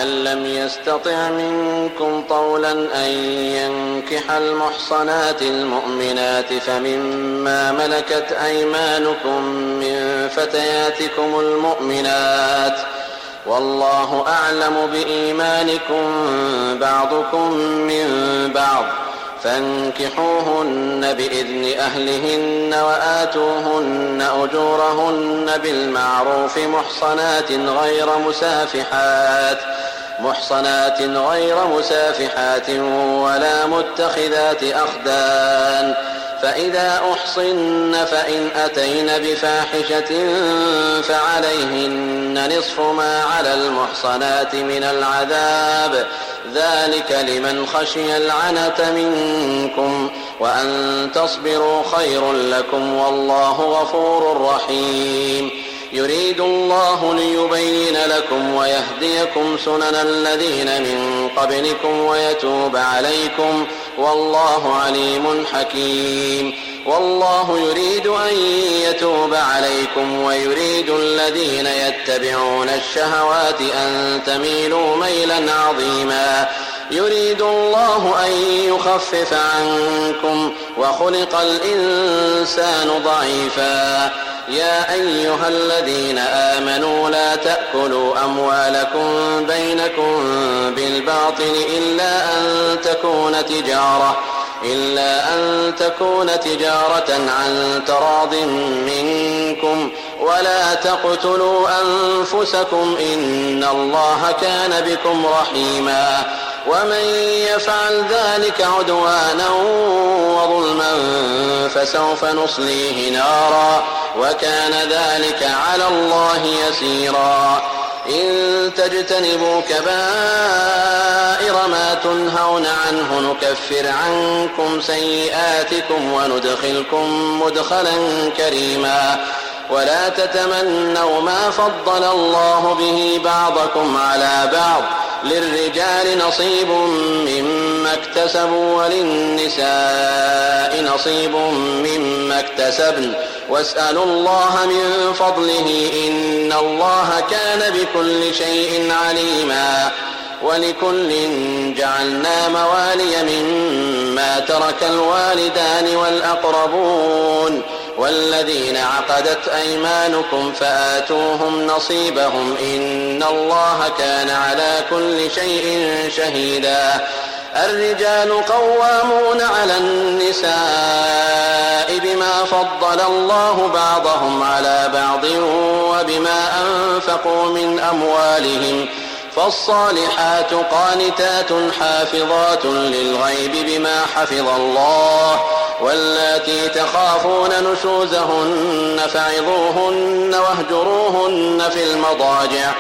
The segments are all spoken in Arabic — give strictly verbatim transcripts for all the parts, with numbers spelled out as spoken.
ومن لم يستطع منكم طولا أن ينكح المحصنات المؤمنات فمما ملكت أيمانكم من فتياتكم المؤمنات، والله أعلم بإيمانكم بعضكم من بعض، فانكحوهن بإذن أهلهن وآتوهن أجورهن بالمعروف محصنات غير مسافحات محصنات غير مسافحات ولا متخذات أخدان، فإذا أحصن فإن أتين بفاحشة فعليهن نصف ما على المحصنات من العذاب، ذلك لمن خشي العنة منكم، وأن تصبروا خير لكم، والله غفور رحيم. يريد الله ليبين لكم ويهديكم سنن الذين من قبلكم ويتوب عليكم، والله عليم حكيم. والله يريد أن يتوب عليكم ويريد الذين يتبعون الشهوات أن تميلوا ميلا عظيما. يريد الله أن يخفف عنكم وخلق الإنسان ضعيفا. يا أيها الذين آمنوا لا تأكلوا أموالكم بينكم بالباطل إلا أن تكون تجارة إلا أن تكون تجارة عن تراض منكم، ولا تقتلوا أنفسكم إن الله كان بكم رحيما. ومن يفعل ذلك عدوانا وظلما فسوف نصليه نارا، وكان ذلك على الله يسيرا. إن تجتنبوا كبائر ما تنهون عنه نكفر عنكم سيئاتكم وندخلكم مدخلا كريما. ولا تتمنوا ما فضل الله به بعضكم على بعض، للرجال نصيب مما اكتسبوا وللنساء نصيب مما اكتسبن، واسألوا الله من فضله إن الله كان بكل شيء عليما. ولكل جعلنا موالي مما ترك الوالدان والأقربون والذين عقدت أيمانكم فآتوهم نصيبهم إن الله كان على كل شيء شهيدا. الرجال قوامون على النساء بما فضل الله بعضهم على بعض وبما أنفقوا من أموالهم، فالصالحات قانتات حافظات للغيب بما حفظ الله، واللاتي تخافون نشوزهن فعظوهن واهجروهن في المضاجع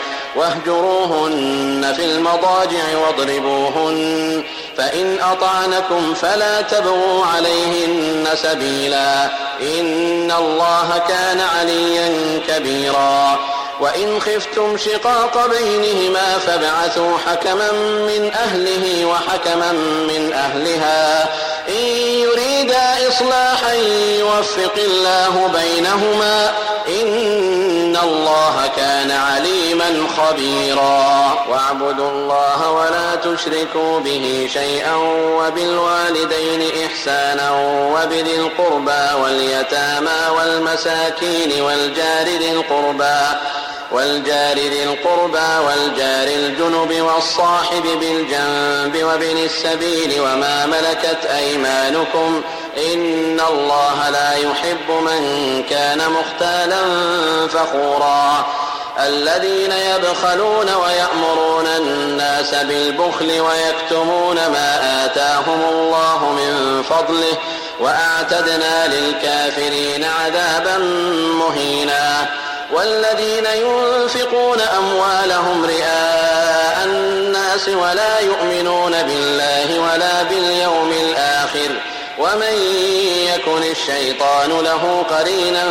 واهجروهن في المضاجع واضربوهن، فإن أطعنكم فلا تبغوا عليهن سبيلا إن الله كان عليا كبيرا. وإن خفتم شقاق بينهما فابعثوا حكما من أهله وحكما من أهلها إن يريدا إصلاحا يوفق الله بينهما إن الله كان عليما خبيرا. واعبدوا الله ولا تشركوا به شيئا وبالوالدين إحسانا وبذي القربى واليتامى والمساكين والجار ذي القربى والجار ذي القربى والجار الجنب والصاحب بالجنب وابن السبيل وما ملكت أيمانكم إن الله لا يحب من كان مختالا فخورا. الذين يبخلون ويأمرون الناس بالبخل ويكتمون ما آتاهم الله من فضله وأعتدنا للكافرين عذابا مهينا. والذين ينفقون أموالهم رئاء الناس ولا يؤمنون بالله ولا باليوم الآخر ومن يكن الشيطان له قرينا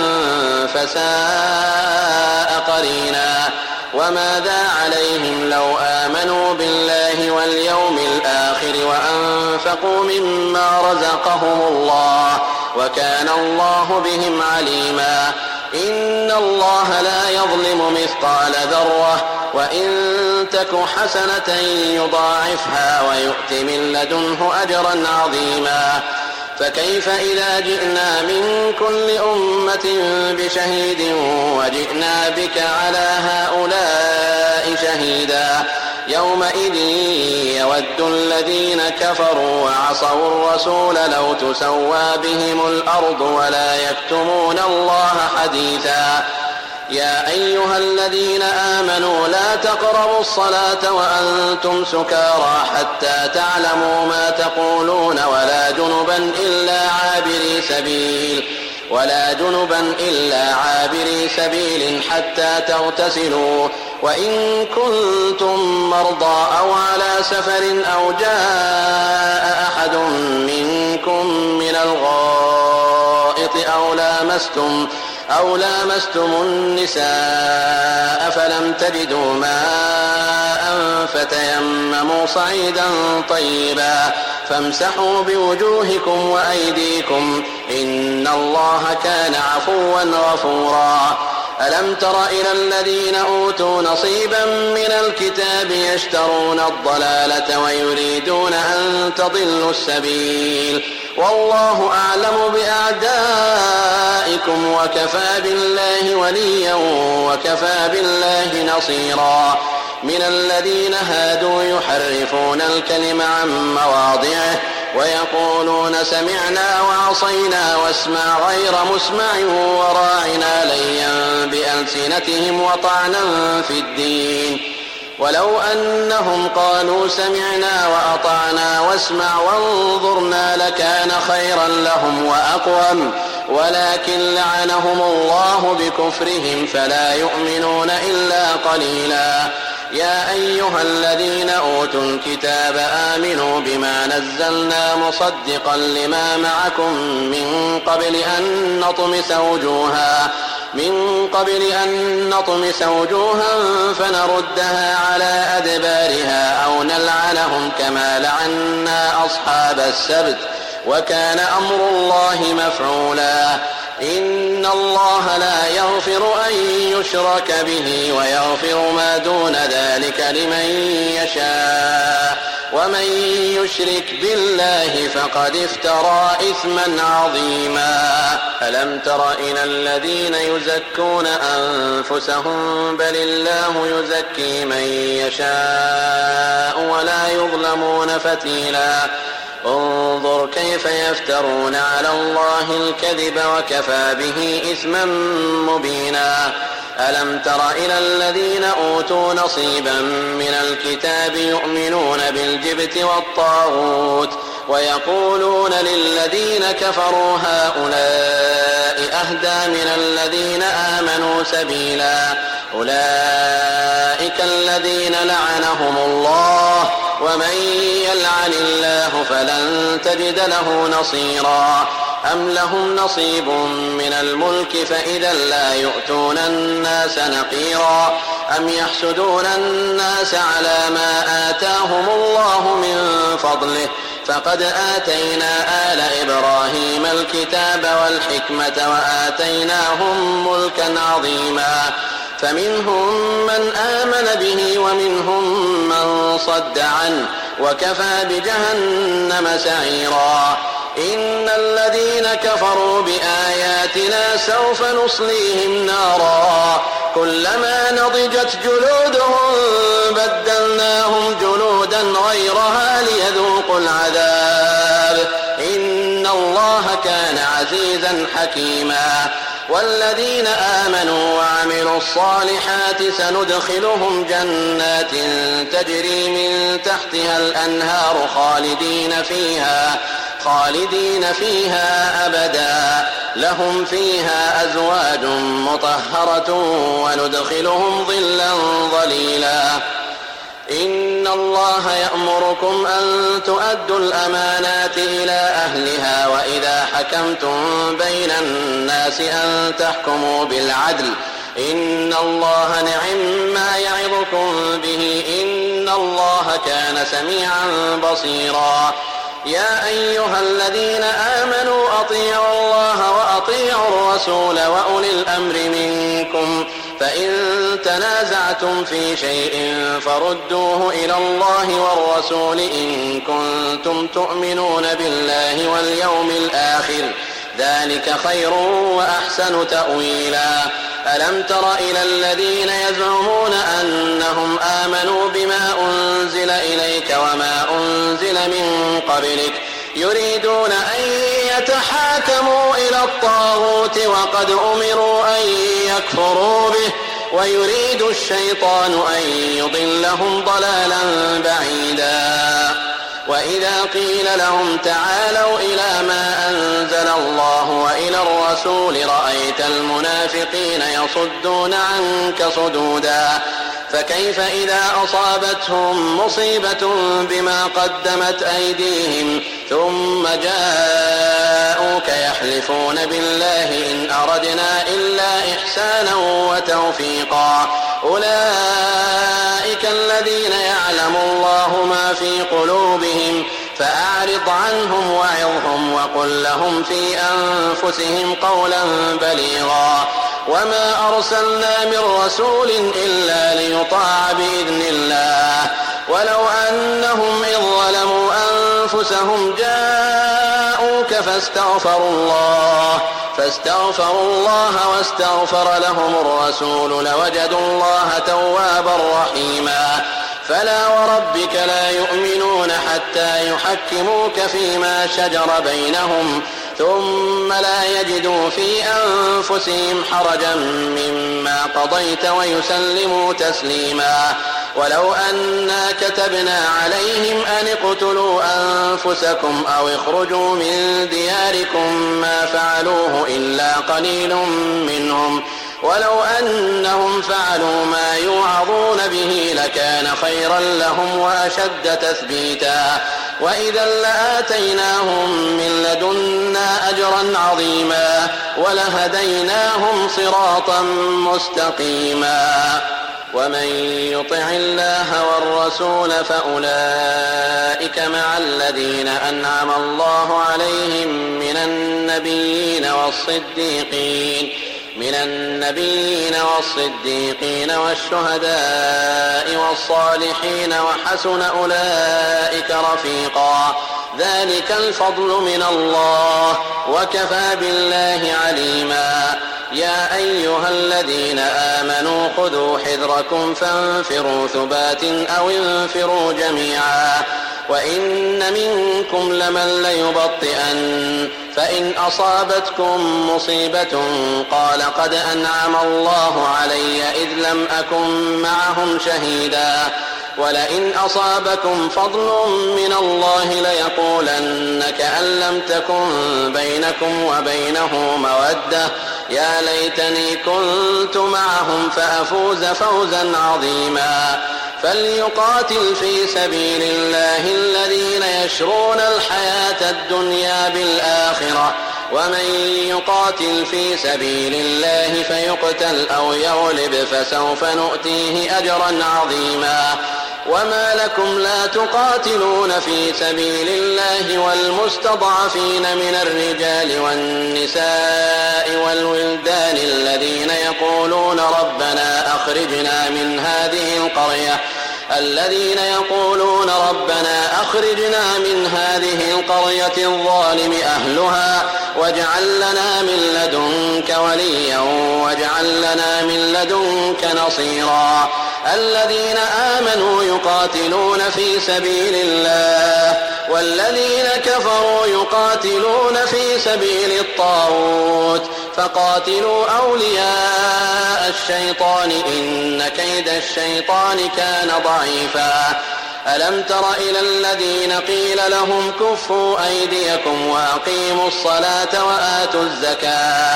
فساء قرينا. وماذا عليهم لو آمنوا بالله واليوم الآخر وأنفقوا مما رزقهم الله وكان الله بهم عليما. إن الله لا يظلم مثقال ذرة وإن تك حسنة يضاعفها ويؤت من لدنه أجرا عظيما. فكيف إذا جئنا من كل أمة بشهيد وجئنا بك على هؤلاء شهيدا يومئذ يود الذين كفروا وعصوا الرسول لو تسوى بهم الأرض ولا يكتمون الله حديثا. يا أيها الذين آمنوا لا تقربوا الصلاة وأنتم سكارى حتى تعلموا ما تقولون ولا جنبا إلا عابري سبيل ولا جنبا إلا عابري سبيل حتى تغتسلوا وإن كنتم مرضى أو على سفر أو جاء أحد منكم من الغائط أو لامستم أو لامستم النساء فلم تجدوا ماء فتيمموا صعيدا طيبا فامسحوا بوجوهكم وأيديكم إن الله كان عفوا غفورا. ألم تر إلى الذين أوتوا نصيبا من الكتاب يشترون الضلالة ويريدون أن تضلوا السبيل والله أعلم بأعدائكم وكفى بالله وليا وكفى بالله نصيرا. من الذين هادوا يحرفون الكلم عن مواضعه ويقولون سمعنا وعصينا واسمع غير مسمع وراعنا ليا بألسنتهم وطعنا في الدين ولو أنهم قالوا سمعنا وأطعنا واسمع وانظرنا لكان خيرا لهم وأقوم ولكن لعنهم الله بكفرهم فلا يؤمنون إلا قليلا. يا أيها الذين أوتوا الكتاب آمنوا بما نزلنا مصدقا لما معكم من قبل أن نطمس وجوها من قبل أن نطمس وجوها فنردها على أدبارها أو نلعنهم كما لعنا أصحاب السبت وكان أمر الله مفعولا. إن الله لا يغفر أن يشرك به ويغفر ما دون ذلك لمن يشاء ومن يشرك بالله فقد افترى إثما عظيما. ألم تر إلى الذين يزكون أنفسهم بل الله يزكي من يشاء ولا يظلمون فتيلا. انظر كيف يفترون على الله الكذب وكفى به إثما مبينا. ألم تر إلى الذين أوتوا نصيبا من الكتاب يؤمنون بالجبت والطاغوت ويقولون للذين كفروا هؤلاء أهدى من الذين آمنوا سبيلا. أولئك الذين لعنهم الله ومن يلعن الله فلن تجد له نصيرا. أم لهم نصيب من الملك فإذا لا يؤتون الناس نقيرا أم يحسدون الناس على ما آتاهم الله من فضله فقد آتينا آل إبراهيم الكتاب والحكمة وآتيناهم ملكا عظيما. فمنهم من آمن به ومنهم من صد عنه وكفى بجهنم سعيرا. إن الذين كفروا بآياتنا سوف نصليهم نارا كلما نضجت جلودهم بدلناهم جلودا غيرها ليذوقوا العذاب إن الله كان عزيزا حكيما. والذين آمنوا وعملوا الصالحات سندخلهم جنات تجري من تحتها الأنهار خالدين فيها خالدين فيها أبدا لهم فيها أزواج مطهرة وندخلهم ظلا ظليلا. إن الله يأمركم أن تؤدوا الأمانات إلى أهلها وإذا حكمتم بين الناس أن تحكموا بالعدل إن الله نعم ما يعظكم به إن الله كان سميعا بصيرا. يا أيها الذين آمنوا أطيعوا الله وأطيعوا الرسول وأولي الأمر منكم فإن تنازعتم في شيء فردوه إلى الله والرسول إن كنتم تؤمنون بالله واليوم الآخر ذلك خير وأحسن تأويلا ألم تر إلى الذين يزعمون أنهم آمنوا بما أنزل إليك وما أنزل من قبلك يريدون أن يتحاكموا إلى الطاغوت وقد أمروا أن يكفروا به ويريد الشيطان أن يضلهم ضلالا بعيدا وإذا قيل لهم تعالوا إلى ما أنزل الله وإلى الرسول رأيت المنافقين يصدون عنك صدودا فكيف إذا أصابتهم مصيبة بما قدمت أيديهم ثم جاءوك يحلفون بالله إن أردنا إلا إحسانا وتوفيقا أولئك الذين يعلم الله ما في قلوبهم فأعرض عنهم وعظهم وقل لهم في أنفسهم قولا بليغا وما أرسلنا من رسول إلا ليطاع بإذن الله ولو أنهم إذ ظلموا أنفسهم جاءوك فاستغفروا الله فاستغفروا الله واستغفر لهم الرسول لوجدوا الله توابا رحيما فلا وربك لا يؤمنون حتى يحكموك فيما شجر بينهم ثم لا يجدوا في أنفسهم حرجا مما قضيت ويسلموا تسليما ولو أنا كتبنا عليهم أن اقتلوا أنفسكم أو اخرجوا من دياركم ما فعلوه إلا قليل منهم ولو أنهم فعلوا ما يوعظون به لكان خيرا لهم وأشد تثبيتا وإذا لآتيناهم من لدنا أجرا عظيما ولهديناهم صراطا مستقيما ومن يطع الله والرسول فأولئك مع الذين أنعم الله عليهم من النبيين والصديقين من النبيين والصديقين والشهداء والصالحين وحسن أولئك رفيقا ذلك الفضل من الله وكفى بالله عليما يا أيها الذين آمنوا خذوا حذركم فانفروا ثبات أو انفروا جميعا وإن منكم لمن ليبطئن فإن أصابتكم مصيبة قال قد أنعم الله علي إذ لم أكن معهم شهيدا ولئن أصابكم فضل من الله ليقولن كأن لم تكن بينكم وبينه مودة يا ليتني كنت معهم فأفوز فوزا عظيما فليقاتل في سبيل الله الذين يشرون الحياة الدنيا بالآخرة ومن يقاتل في سبيل الله فيقتل أو يغلب فسوف نؤتيه أجرا عظيما وما لكم لا تقاتلون في سبيل الله والمستضعفين من الرجال والنساء والولدان الذين يقولون ربنا أخرجنا من هذه القرية الذين يقولون ربنا أخرجنا من هذه القرية الظالم أهلها واجعل لنا من لدنك وليا واجعل لنا من لدنك نصيرا الذين آمنوا يقاتلون في سبيل الله والذين كفروا يقاتلون في سبيل الطاغوت فقاتلوا أولياء الشيطان إن كيد الشيطان كان ضعيفا ألم تر إلى الذين قيل لهم كفوا أيديكم وأقيموا الصلاة وآتوا الزكاة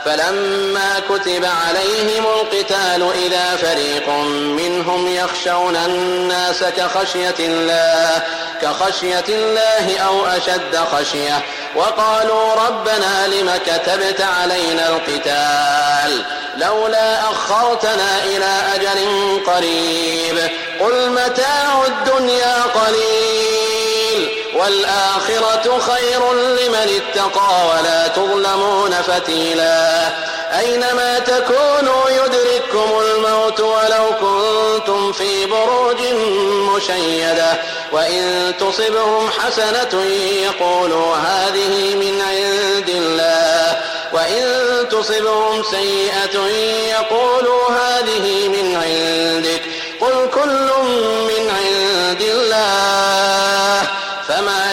فلما كتب عليهم القتال إذا فريق منهم يخشون الناس كخشية الله كخشية الله أو أشد خشية وقالوا ربنا لم كتبت علينا القتال لولا أخرتنا إلى أجل قريب قل متاع الدنيا قليل والآخرة خير لمن اتقى ولا تظلمون فتيلا أينما تكونوا يدرككم الموت ولو كنتم في بروج مشيدة وإن تصبهم حسنة يقولوا هذه من عند الله وإن تصبهم سيئة يقولوا هذه من عندك قل كل من عند الله فما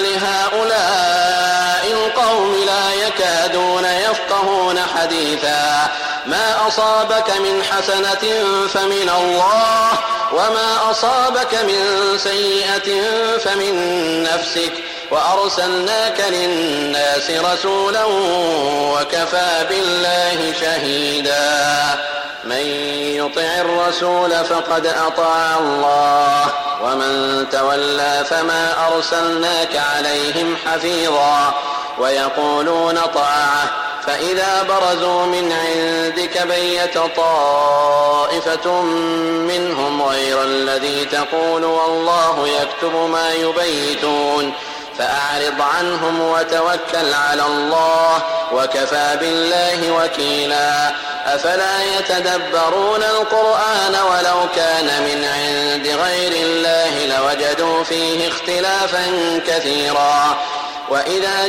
لهؤلاء القوم لا يكادون يفقهون حديثا ما أصابك من حسنة فمن الله وما أصابك من سيئة فمن نفسك وأرسلناك للناس رسولا وكفى بالله شهيدا من يطع الرسول فقد أطاع الله ومن تولى فما أرسلناك عليهم حفيظا ويقولون طاعة فإذا برزوا من عندك بيت طائفة منهم غير الذي تقول والله يكتب ما يبيتون فأعرض عنهم وتوكل على الله وكفى بالله وكيلا أفلا يتدبرون القرآن ولو كان من عند غير الله لوجدوا فيه اختلافا كثيرا وإذا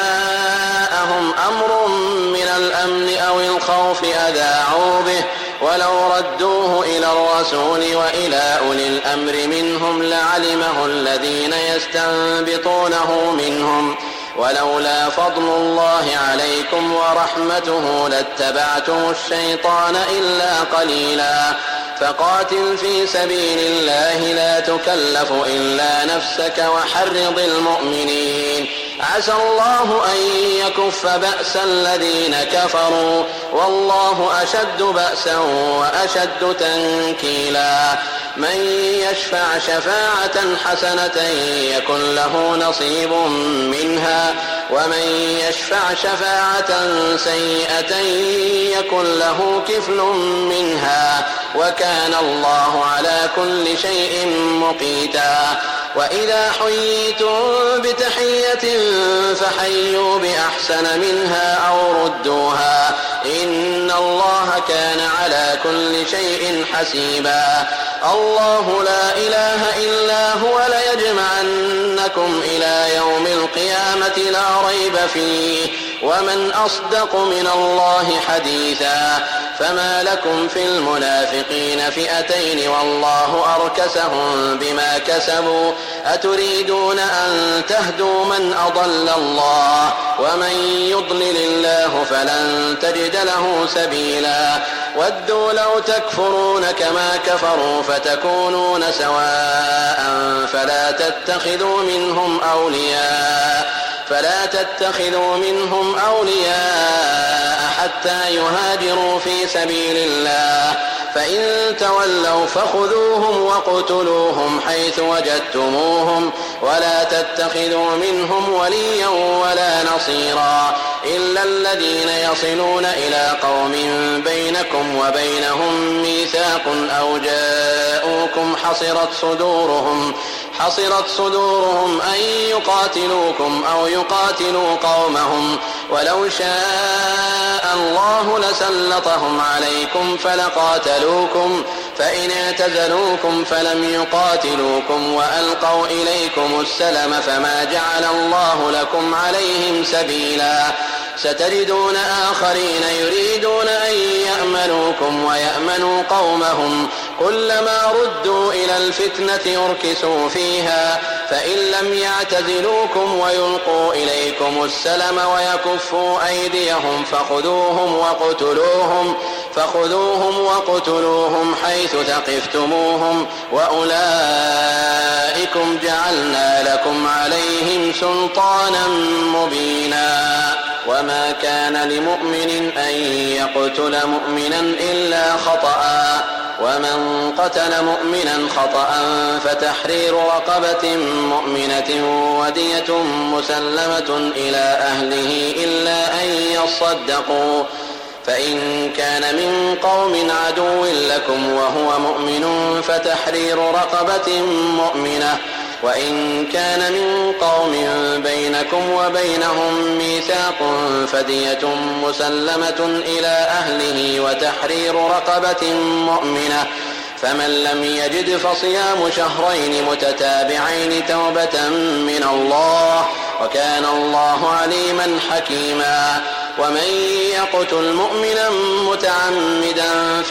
جاءهم أمر من الأمن أو الخوف أذاعوا به ولو ردوه إلى الرسول وإلى أولي الأمر منهم لعلمه الذين يستنبطونه منهم ولولا فضل الله عليكم ورحمته لاتبعتم الشيطان إلا قليلا فقاتل في سبيل الله لا تكلف إلا نفسك وحرض المؤمنين عسى الله أن يكف بأس الذين كفروا والله أشد بأسا وأشد تنكيلا من يشفع شفاعة حسنة يكن له نصيب منها ومن يشفع شفاعة سيئة يكن له كفل منها وكان الله على كل شيء مقيتا وإذا حييتم بتحية فحيوا بأحسن منها أو ردوها إن الله كان على كل شيء حسيبا الله لا إله إلا هو ليجمعنكم إلى يوم القيامة لا ريب فيه ومن أصدق من الله حديثا فما لكم في المنافقين فئتين والله أركسهم بما كسبوا أتريدون أن تهدوا من أضل الله ومن يضلل الله فلن تجد له سبيلا ودوا لو تكفرون كما كفروا فتكونون سواء فلا تتخذوا منهم أولياء فلا تتخذوا منهم أولياء حتى يهاجروا في سبيل الله فإن تولوا فخذوهم وقتلوهم حيث وجدتموهم ولا تتخذوا منهم وليا ولا نصيرا إلا الذين يصلون إلى قوم بينكم وبينهم ميثاق أو جاءوكم حصرت صدورهم حصرت صدورهم أن يقاتلوكم أو يقاتلوا قومهم ولو شاء الله لسلطهم عليكم فلقاتلوكم فإن اعتزلوكم فلم يقاتلوكم وألقوا إليكم السلم فما جعل الله لكم عليهم سبيلا ستجدون آخرين يريدون أن يأمنوكم ويأمنوا قومهم كلما ردوا إلى الفتنة أركسوا فيها فإن لم يعتزلوكم ويلقوا إليكم السلم ويكفوا أيديهم فخذوهم وقتلوهم فخذوهم وقتلوهم حيث ثقفتموهم وأولئكم جعلنا لكم عليهم سلطانا مبينا وما كان لمؤمن أن يقتل مؤمنا إلا خطأ ومن قتل مؤمنا خطأ فتحرير رقبة مؤمنة ودية مسلمة إلى أهله إلا أن يصدقوا فإن كان من قوم عدو لكم وهو مؤمن فتحرير رقبة مؤمنة وإن كان من قوم بينكم وبينهم ميثاق فدية مسلمة إلى أهله وتحرير رقبة مؤمنة، فمن لم يجد فصيام شهرين متتابعين توبة من الله، وكان الله عليما حكيما. ومن يقتل مؤمنا متعمدا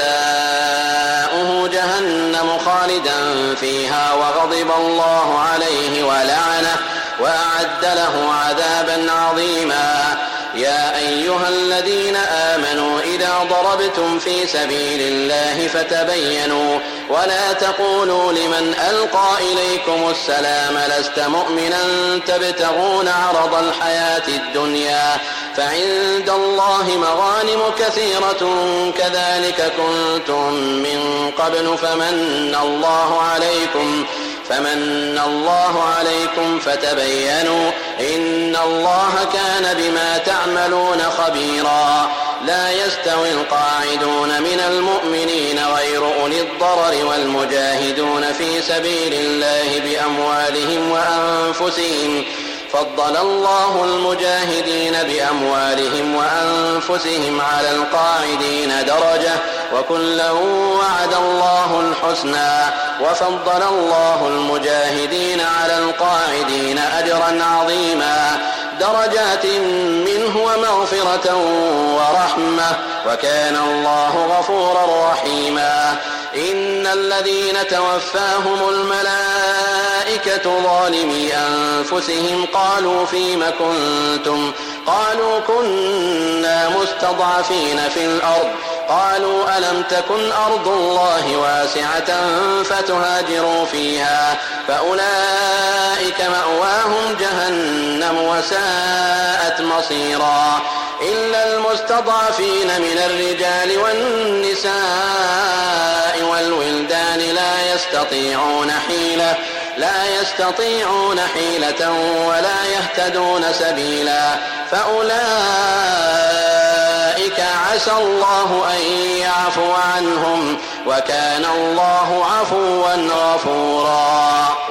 فجزاؤه جهنم خالدا فيها وغضب الله عليه ولعنه وأعد له عذابا عظيما. يا أيها الذين آمنوا إذا ضربتم في سبيل الله فتبينوا ولا تقولوا لمن ألقى إليكم السلام لست مؤمنا تبتغون عرض الحياة الدنيا فعند الله مغانم كثيرة كذلك كنتم من قبل فمن الله عليكم فمن الله عليكم فتبينوا إن الله كان بما تعملون خبيرا. لا يستوي القاعدون من المؤمنين غير أولي الضرر والمجاهدون في سبيل الله بأموالهم وأنفسهم، فضل الله المجاهدين بأموالهم وأنفسهم على القاعدين درجة وكلا وعد الله الحسنى، وفضل الله المجاهدين على القاعدين أجرا عظيما درجات منه ومغفرة ورحمة وكان الله غفورا رحيما. إن الذين توفاهم الملائكة ظالمي أنفسهم قالوا فيم كنتم قالوا كنا مستضعفين في الأرض قالوا ألم تكن أرض الله واسعة فتهاجروا فيها فأولئك مأواهم جهنم وساءت مصيرا. إلا المستضعفين من الرجال والنساء والولدان لا يستطيعون حيلة لا يستطيعون حيلة ولا يهتدون سبيلا فأولئك عسى الله أن يعفو عنهم وكان الله عفوا غفورا.